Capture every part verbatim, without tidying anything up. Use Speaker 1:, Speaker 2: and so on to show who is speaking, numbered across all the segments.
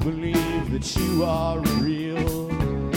Speaker 1: believe that you are real.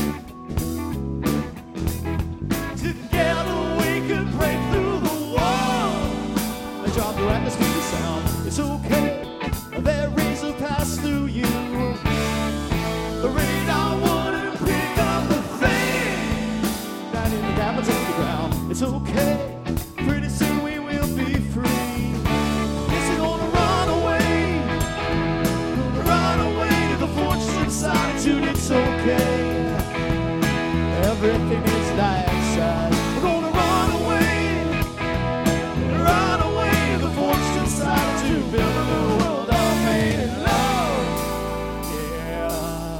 Speaker 1: Together we could break through the wall and drop your atmosphere sound. It's okay, there is a pass through you. The radar wouldn't pick up a thing down in the caverns of the ground. It's okay, pretty soon we will be free. Yes, we're gonna run away, gonna run away to the fortress of solitude. It's okay, everything is dioxide. We're gonna run away, run away to the fortress of solitude, building a world all made in love. Yeah.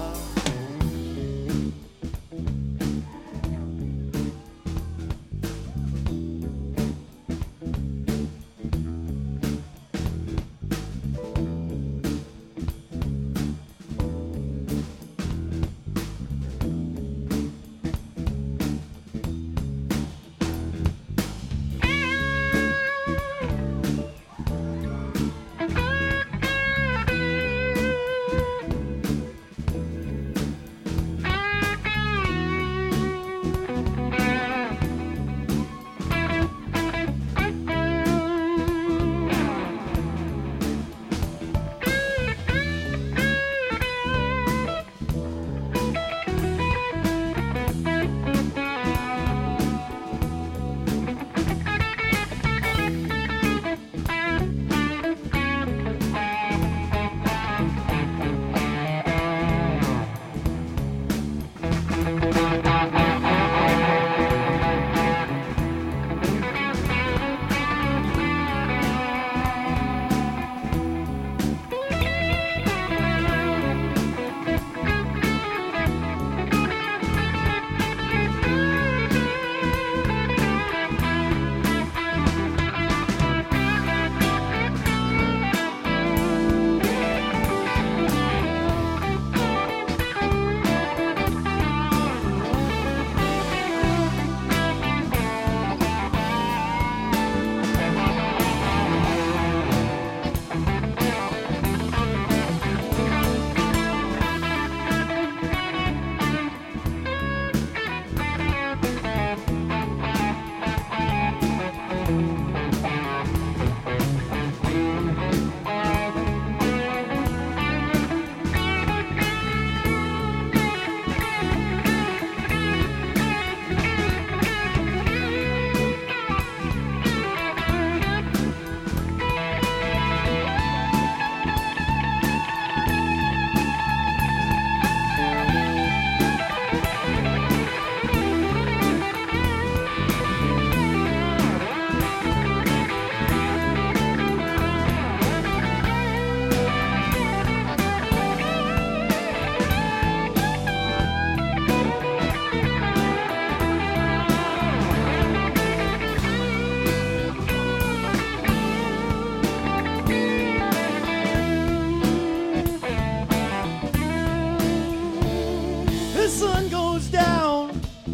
Speaker 1: The sun goes down,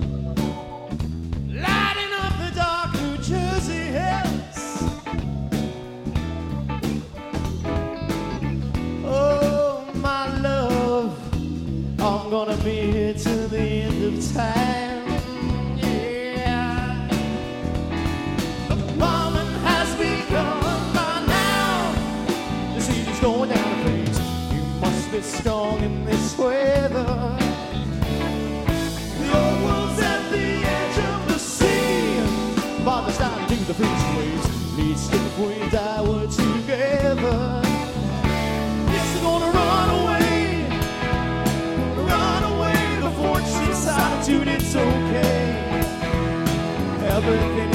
Speaker 1: lighting up the dark New Jersey hills. Oh, my love, I'm gonna be here till the end of time. Yeah, the bombing has begun by now. The city's going down the flames. You must be strong in this weather. Father's down to the freezing waves. Let's if we die, we're together. Yes, we're gonna run away, run away to the fortress of solitude. It's okay, everything